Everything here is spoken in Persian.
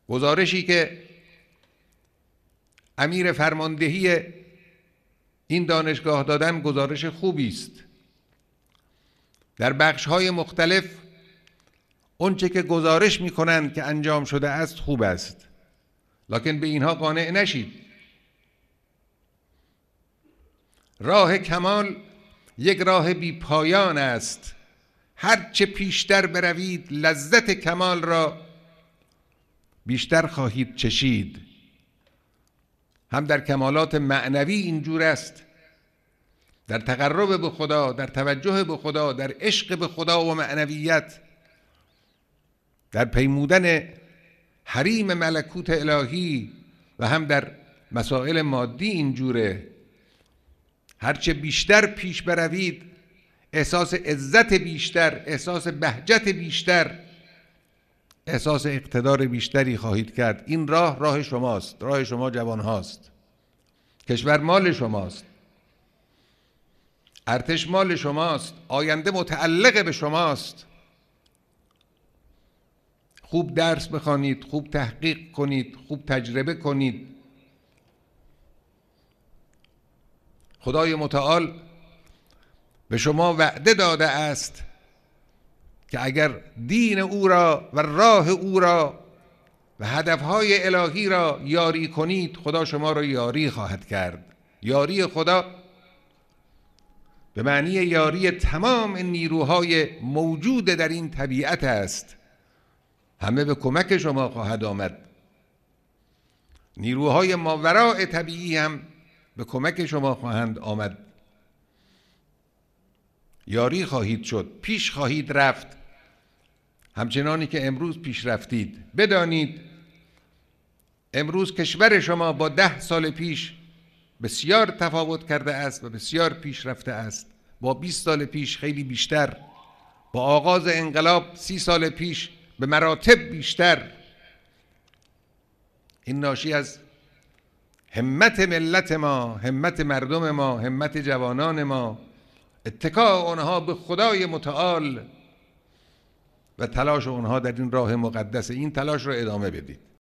گزارشی که امیر فرماندهی این دانشگاه دادن گزارش خوبی است. در بخش‌های مختلف اونچه که گزارش می‌کنند که انجام شده است خوب است، لکن به اینها قانع نشید. راه کمال یک راه بی پایان است. هر چه پیشتر بروید لذت کمال را بیشتر خواهید چشید. هم در کمالات معنوی اینجور است، در تقرب به خدا، در توجه به خدا، در عشق به خدا و معنویت، در پیمودن حریم ملکوت الهی، و هم در مسائل مادی اینجوره. هرچه بیشتر پیش بروید احساس عزت بیشتر، احساس بهجت بیشتر، احساس اقتدار بیشتری خواهید کرد. این راه شماست، راه شما جوان هاست. کشور مال شماست، ارتش مال شماست، آینده متعلق به شماست. خوب درس بخوانید، خوب تحقیق کنید، خوب تجربه کنید. خدای متعال به شما وعده داده است که اگر دین او را و راه او را و هدفهای الهی را یاری کنید، خدا شما را یاری خواهد کرد. یاری خدا به معنی یاری تمام نیروهای موجود در این طبیعت است. همه به کمک شما خواهد آمد. نیروهای ماوراء طبیعی هم به کمک شما خواهند آمد. یاری خواهید شد، پیش خواهید رفت، همچنانی که امروز پیش رفتید. بدانید امروز کشور شما با 10 سال پیش بسیار تفاوت کرده است و بسیار پیش رفته است. با 20 سال پیش خیلی بیشتر، با آغاز انقلاب 30 سال پیش به مراتب بیشتر. این ناشی از همت ملت ما، همت مردم ما، همت جوانان ما، اتکاء آنها به خدای متعال و تلاش آنها در این راه مقدس. این تلاش را ادامه بدید.